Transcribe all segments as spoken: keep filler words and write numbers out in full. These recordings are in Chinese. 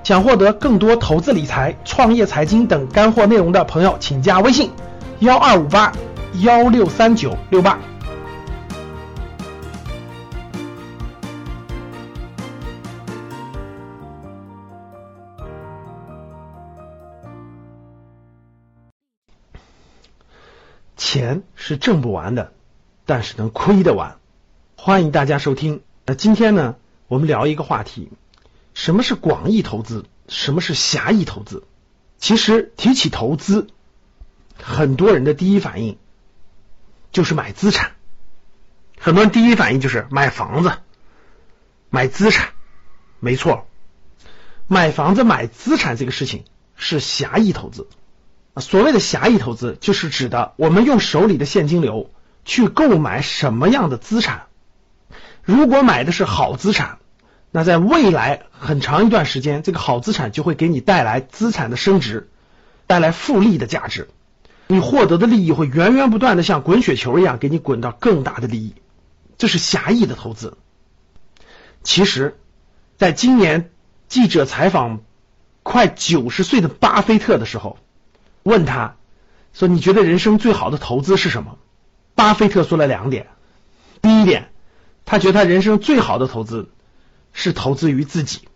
想获得更多投资理财、创业财经等干货内容的朋友，请加微信幺二五八幺六三九六八。钱是挣不完的，但是能亏得完。欢迎大家收听。那今天呢，我们聊一个话题，什么是广义投资，什么是狭义投资。其实提起投资，很多人的第一反应就是买资产，很多人第一反应就是买房子、买资产。没错，买房子、买资产这个事情是狭义投资。所谓的狭义投资，就是指的我们用手里的现金流去购买什么样的资产。如果买的是好资产，那在未来很长一段时间，这个好资产就会给你带来资产的升值，带来复利的价值，你获得的利益会源源不断的像滚雪球一样给你滚到更大的利益。这是狭义的投资。其实在今年记者采访快九十岁的巴菲特的时候，问他说，你觉得人生最好的投资是什么？巴菲特说了两点。第一点，他觉得他人生最好的投资是投资于自己。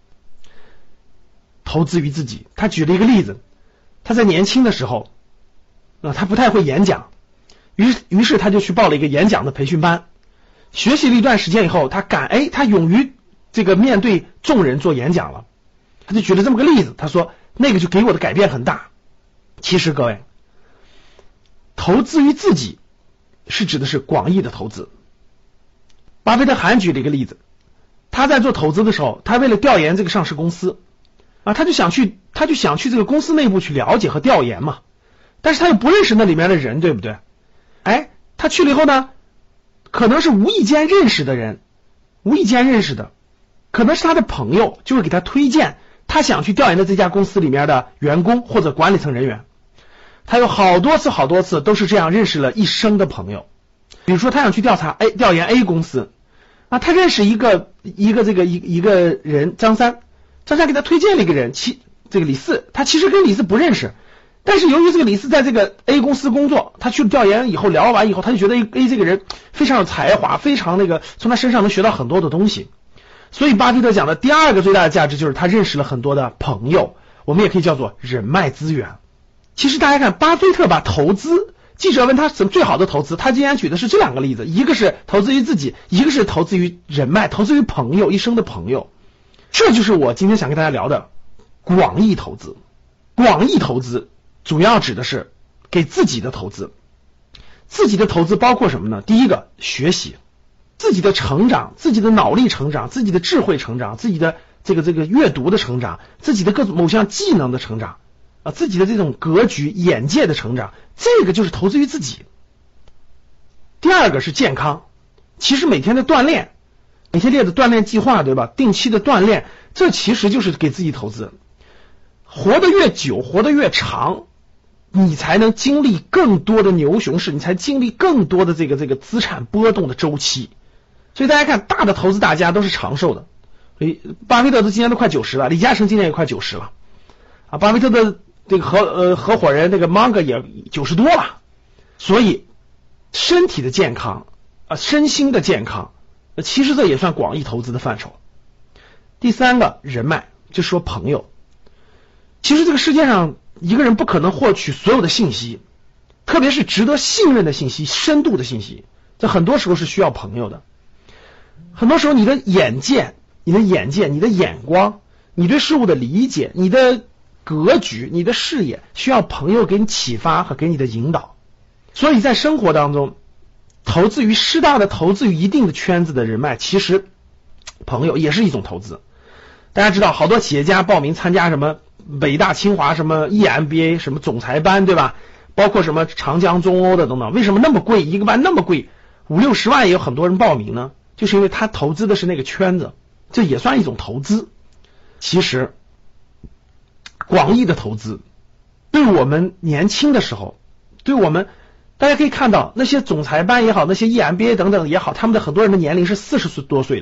投资于自己，他举了一个例子，他在年轻的时候啊，他不太会演讲，于于是他就去报了一个演讲的培训班，学习了一段时间以后，他敢哎，他勇于这个面对众人做演讲了。他就举了这么个例子，他说那个就给我的改变很大。其实各位，投资于自己是指的是广义的投资。巴菲特还举了一个例子，他在做投资的时候，他为了调研这个上市公司啊，他就想去他就想去这个公司内部去了解和调研嘛，但是他又不认识那里面的人，对不对？哎，他去了以后呢，可能是无意间认识的人，无意间认识的，可能是他的朋友，就会给他推荐他想去调研的这家公司里面的员工或者管理层人员。他有好多次好多次都是这样认识了一生的朋友。比如说他想去调查 A 调研 A 公司啊，他认识一个一个这个一一个人张三，张三给他推荐了一个人，其这个李四，他其实跟李四不认识，但是由于这个李四在这个 A 公司工作，他去调研以后聊完以后，他就觉得 A, A 这个人非常有才华，非常那个从他身上能学到很多的东西。所以巴菲特讲的第二个最大的价值就是他认识了很多的朋友，我们也可以叫做人脉资源。其实大家看，巴菲特把投资，记者问他什么最好的投资，他竟然举的是这两个例子，一个是投资于自己，一个是投资于人脉，投资于朋友，一生的朋友。这就是我今天想跟大家聊的广义投资。广义投资主要指的是给自己的投资。自己的投资包括什么呢？第一个，学习，自己的成长，自己的脑力成长，自己的智慧成长，自己的这个这个阅读的成长，自己的各种某项技能的成长啊，自己的这种格局眼界的成长，这个就是投资于自己。第二个是健康，其实每天的锻炼，每天列的锻炼计划，对吧？定期的锻炼，这其实就是给自己投资。活得越久，活得越长，你才能经历更多的牛熊市，你才经历更多的这个这个资产波动的周期。所以大家看，大的投资大家都是长寿的，所以巴菲特都今年都快九十了，李嘉诚今年也快九十了啊，巴菲特的这个合呃合伙人那个芒格也九十多了。所以身体的健康啊，身心的健康，其实这也算广义投资的范畴。第三个，人脉，就说朋友。其实这个世界上一个人不可能获取所有的信息，特别是值得信任的信息、深度的信息，这很多时候是需要朋友的。很多时候你的眼界、你的眼界、你的眼光、你对事物的理解、你的格局、你的视野，需要朋友给你启发和给你的引导。所以在生活当中，投资于适当的投资于一定的圈子的人脉，其实朋友也是一种投资。大家知道，好多企业家报名参加什么北大清华什么 E M B A 什么总裁班，对吧？包括什么长江中欧的等等，为什么那么贵？一个班那么贵，五六十万也有很多人报名呢？就是因为他投资的是那个圈子，这也算一种投资。其实广义的投资对我们年轻的时候，对我们大家可以看到，那些总裁班也好，那些 E M B A 等等也好，他们的很多人的年龄是四十多岁的，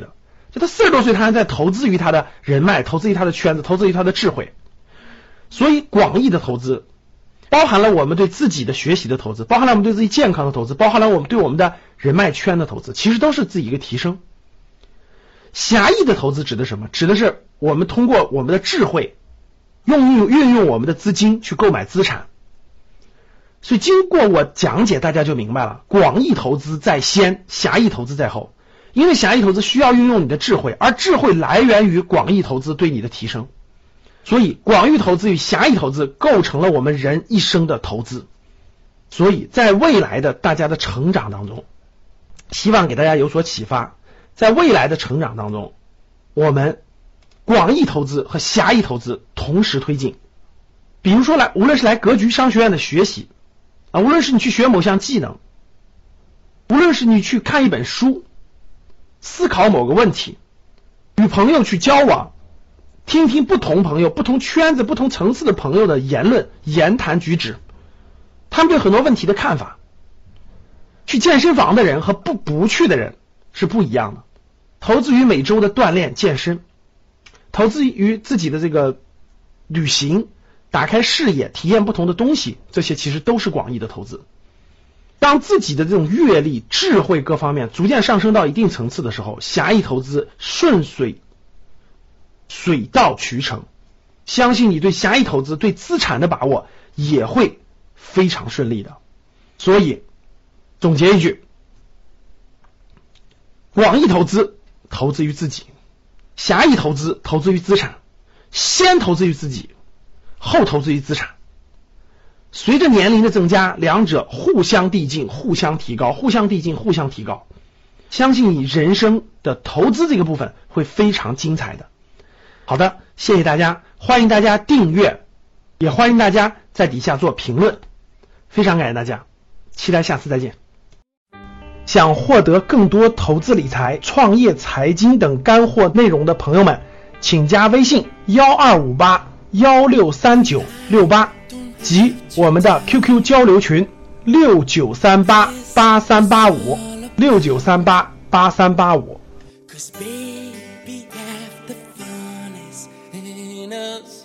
就他四十多岁，他还在投资于他的人脉，投资于他的圈子，投资于他的智慧。所以广义的投资包含了我们对自己的学习的投资，包含了我们对自己健康的投资，包含了我们对我们的人脉圈的投资，其实都是自己一个提升。狭义的投资指的什么？指的是我们通过我们的智慧用运运用我们的资金去购买资产。所以经过我讲解，大家就明白了，广义投资在先，狭义投资在后。因为狭义投资需要运用你的智慧，而智慧来源于广义投资对你的提升。所以广义投资与狭义投资构成了我们人一生的投资。所以在未来的大家的成长当中，希望给大家有所启发。在未来的成长当中，我们广义投资和狭义投资同时推进。比如说来，无论是来格局商学院的学习啊，无论是你去学某项技能，无论是你去看一本书，思考某个问题，与朋友去交往，听听不同朋友、不同圈子、不同层次的朋友的言论、言谈举止，他们对很多问题的看法。去健身房的人和不不去的人是不一样的。投资于每周的锻炼健身，投资于自己的这个旅行，打开视野，体验不同的东西，这些其实都是广义的投资。当自己的这种阅历、智慧各方面逐渐上升到一定层次的时候，狭义投资顺水水到渠成，相信你对狭义投资、对资产的把握也会非常顺利的。所以总结一句，广义投资投资于自己，狭义投资投资于资产，先投资于自己，后投资于资产。随着年龄的增加，两者互相递进，互相提高，互相递进，互相提高。相信你人生的投资这个部分会非常精彩的。好的，谢谢大家，欢迎大家订阅，也欢迎大家在底下做评论，非常感谢大家，期待下次再见。想获得更多投资理财、创业、财经等干货内容的朋友们，请加微信幺二五八幺六三九六八及我们的 Q Q 交流群六九三八八三八五六九三八八三八五。